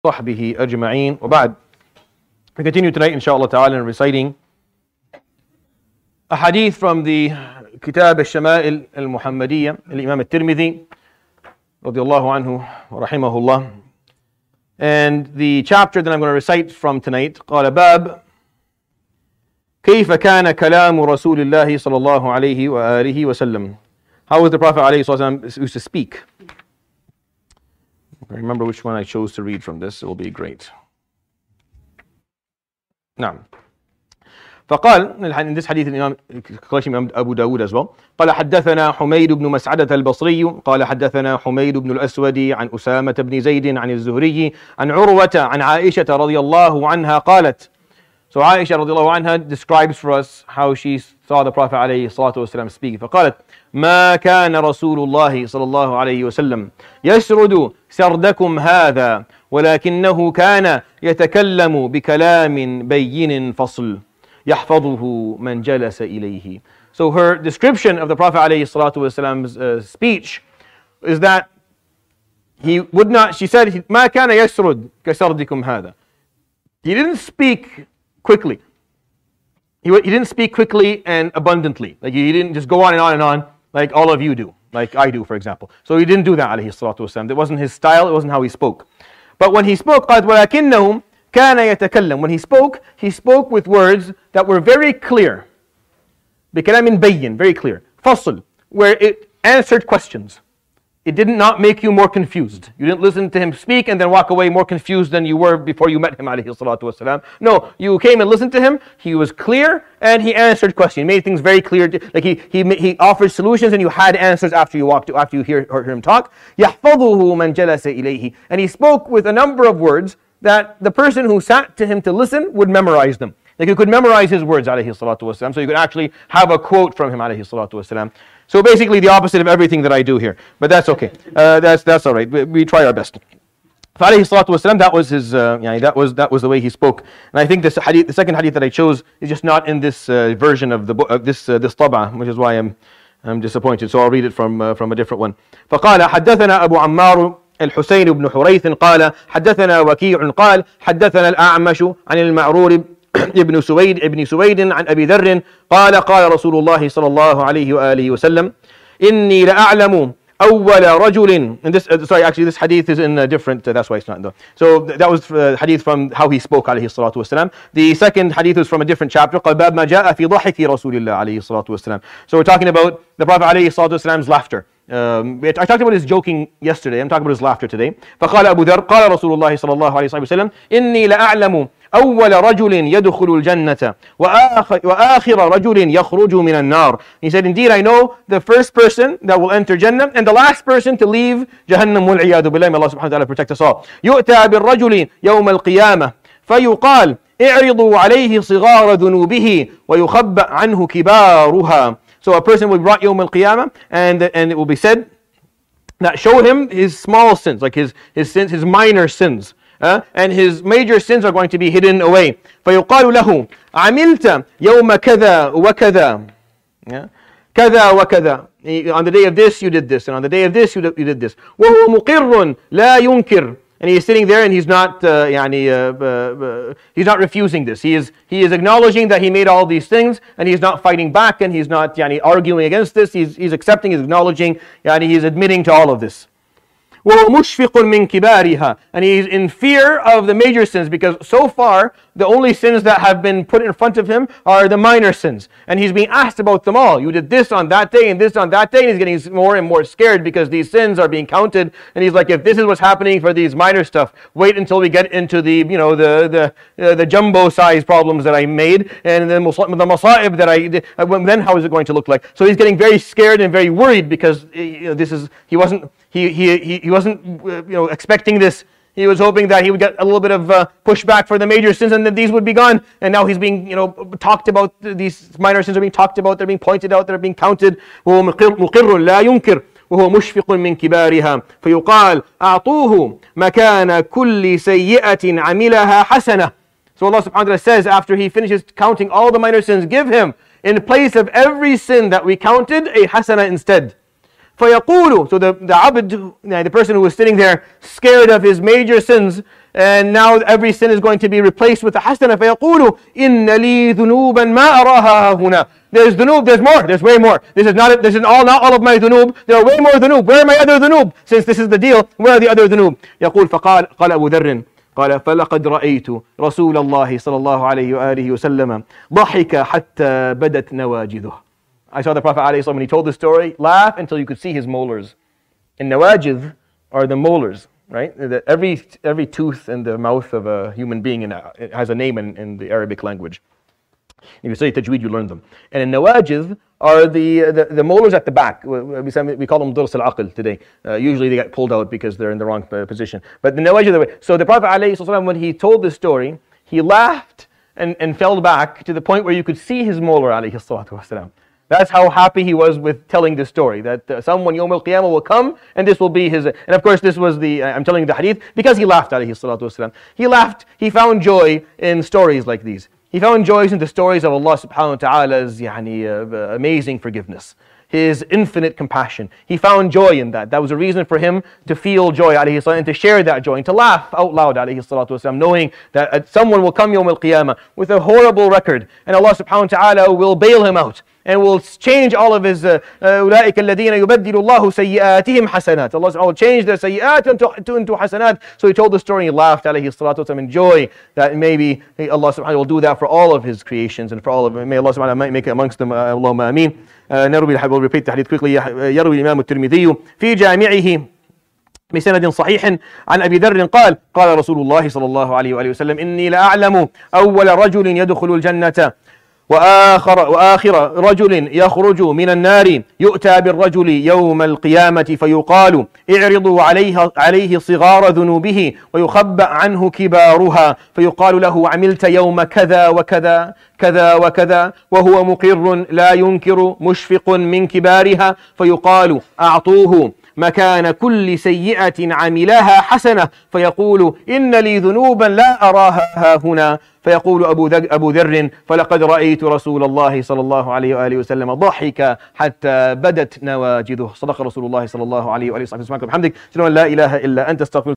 صحبه أجمعين وبعد. We continue tonight inshallah ta'ala in reciting a hadith from the Kitab al-Shama'il al-Muhammadiyya al-Imam al-Tirmidhi radiyallahu anhu wa rahimahullah. And the chapter that I'm going to recite from tonight قال باب كيف كان كلام رسول الله صلى الله عليه وآله وسلم. How was the Prophet عليه الصلاة والسلام used to speak? If I remember which one I chose to read from this, it will be great. نعم. فقال in this hadith الإمام أبو داود as well قال حدثنا حميد بن مسعدة البصري قال حدثنا حميد بن الأسود عن أسامة بن زيد عن الزهري عن عروة عن عائشة رضي الله عنها قالت. So Aisha رضي الله عنها describes for us how she saw the Prophet عليه الصلاة والسلام speaking. فقالت ما كان رسول الله صلى الله عليه وسلم يسرد سردكم هذا ولكنه كان يتكلم بكلام بين فصل يحفظه من جلس إليه. So her description of the Prophet عليه الصلاة والسلام's speech is that he would not, she said, ما كان يسرد كسردكم هذا. He didn't speak quickly. He didn't speak quickly and abundantly. Like he didn't just go on and on like all of you do, like I do, for example. So he didn't do that, alayhi salatu wasalam. That wasn't his style, it wasn't how he spoke. But when he spoke, قالت ولكنه كان يتكلم. When he spoke with words that were very clear. بكلام بين, very clear. فصل, where it answered questions. It did not make you more confused. You didn't listen to him speak and then walk away more confused than you were before you met him, alayhi salatu wasalam. No, you came and listened to him. He was clear and he answered questions. He made things very clear. Like he offered solutions and you had answers after you heard him talk. يحفظه من جلس إليه. And he spoke with a number of words that the person who sat to him to listen would memorize them. Like you could memorize his words, alayhi salatu wasalam. So you could actually have a quote from him, alayhi salatu wasalam. So basically the opposite of everything that I do here. But that's okay. That's all right. We try our best. Alayhi salatu wasalam, that was his, that was the way he spoke. And I think this hadith, the second hadith that I chose is just not in this version of the book, this tab'ah, which is why I'm disappointed. So I'll read it from a different one. فقال حدثنا أبو عمار الحسين بن حريث قال حدثنا وكيع قال حدثنا الأعمش عن المعرور ابن سويد عن أبي ذر قال قال رسول الله صلى الله عليه وآله وسلم إني لأعلم أول رجل. And this this hadith is in a different, that's why it's not though. So that was hadith from how he spoke عليه الصلاة والسلام. The second hadith was from a different chapter قال باب ما جاء في ضحك رسول الله عليه الصلاة والسلام. So we're talking about the Prophet عليه الصلاة والسلام's laughter. I talked about his joking yesterday. I'm talking about his laughter today. فقال أبو ذر قال رسول الله صلى الله عليه وسلم إني لأعلم أول رجل يدخل الجنة وآخر رجل يخرج من النار. He said, indeed I know the first person that will enter Jannah and the last person to leave Jahannam والعياذ بالله. May Allah subhanahu wa ta'ala protect us all. يؤتى بالرجل يوم القيامة فيقال اعرضوا عليه صغار ذنوبه ويخبأ عنه كبارها. So a person will be brought يوم القيامة and it will be said that show him his small sins, like his sins, his minor sins. And his major sins are going to be hidden away. فيقال له عملت يوم كذا وكذا كذا وكذا. On the day of this you did this, and on the day of this you did this. وهو مقر لا ينكر. And he is sitting there and he's not he's not refusing this. He is acknowledging that he made all these things and he's not fighting back and he's not arguing against this. He's accepting, he's acknowledging, he's admitting to all of this. وهو مشفق من كبارها. And he's in fear of the major sins because so far the only sins that have been put in front of him are the minor sins. And he's being asked about them all. You did this on that day and this on that day. And he's getting more and more scared because these sins are being counted. And he's like, if this is what's happening for these minor stuff, wait until we get into the jumbo size problems that I made and the masa'ib that I did. Then how is it going to look like? So he's getting very scared and very worried because he wasn't expecting this. He was hoping that he would get a little bit of pushback for the major sins and that these would be gone. And now he's being talked about. These minor sins are being talked about. They're being pointed out. They're being counted. وهو مقر لا ينكر وهو مشفق من كبارها فيقال أعطوه مكان كل سيئة عملها حسنة. So Allah subhanahu wa ta'ala says after he finishes counting all the minor sins, give him in place of every sin that we counted a hasana instead. فيقول, so the abd, the person who was sitting there scared of his major sins, and now every sin is going to be replaced with a hasana. فيقول إن لي ذنوبا ما أراها هنا. There's dhunub, there's more, there's way more. This is not all of my dhunub. There are way more dhunub. Where are my other dhunub? Since this is the deal, where are the other dhunub? يقول قال أبو ذر قال فلقد رأيت رسول الله صلى الله عليه وآله وسلم ضحك حتى بدت نواجذه. I saw the Prophet ﷺ when he told the story, laugh until you could see his molars. And nawajidh are the molars, right? Every tooth in the mouth of a human being it has a name in the Arabic language. If you study tajweed, you learn them. And in nawajidh are the molars at the back. We call them durs al-aql today. Usually they get pulled out because they're in the wrong position. But the nawajidh, so the Prophet ﷺ, when he told this story, he laughed and fell back to the point where you could see his molar alayhi salatu wasalam. That's how happy he was with telling this story, that someone Yawm al-Qiyamah will come and this will be his. And of course this was I'm telling the hadith because he laughed alayhi salatu wasalam. He laughed, he found joy in stories like these. He found joy in the stories of Allah subhanahu wa ta'ala's amazing forgiveness, His infinite compassion. He found joy in that. That was a reason for him to feel joy alayhi salam, and to share that joy and to laugh out loud alayhi salatu wasalam, knowing that someone will come Yawm al-Qiyamah with a horrible record and Allah subhanahu wa ta'ala will bail him out and will change all of his أولئك الذين يبدل الله سيئاتهم حسنات. Allah will change their sayyat into hasanat. So he told the story and he laughed alayhi salatu wasalam in joy that maybe Allah subhanahu wa ta'ala will do that for all of his creations and for all of may Allah subhanahu wa ta'ala make it amongst them. Allahumma ameen. We'll repeat the hadith quickly. يروي الإمام الترمذي في جامعه بسند صحيح عن أبي ذر قال قال رسول الله صلى الله عليه وآله وسلم إني لأعلم أول رجل يدخل الجنة وآخر رجل يخرج من النار يؤتى بالرجل يوم القيامة فيقال اعرضوا عليه صغار ذنوبه ويخبأ عنه كبارها فيقال له عملت يوم كذا وكذا كذا وكذا وهو مقر لا ينكر مشفق من كبارها فيقال أعطوه مكان كل سيئة عملها حسنة فيقول إن لي ذنوبا لا أراها هنا فيقول أبو ذر فلقد رأيت رسول الله صلى الله عليه وآله وسلم ضحك حتى بدت نواجذه. صدق رسول الله صلى الله عليه وآله وسلم. بحمدك أشهد أن لا إله إلا أنت استغفرك.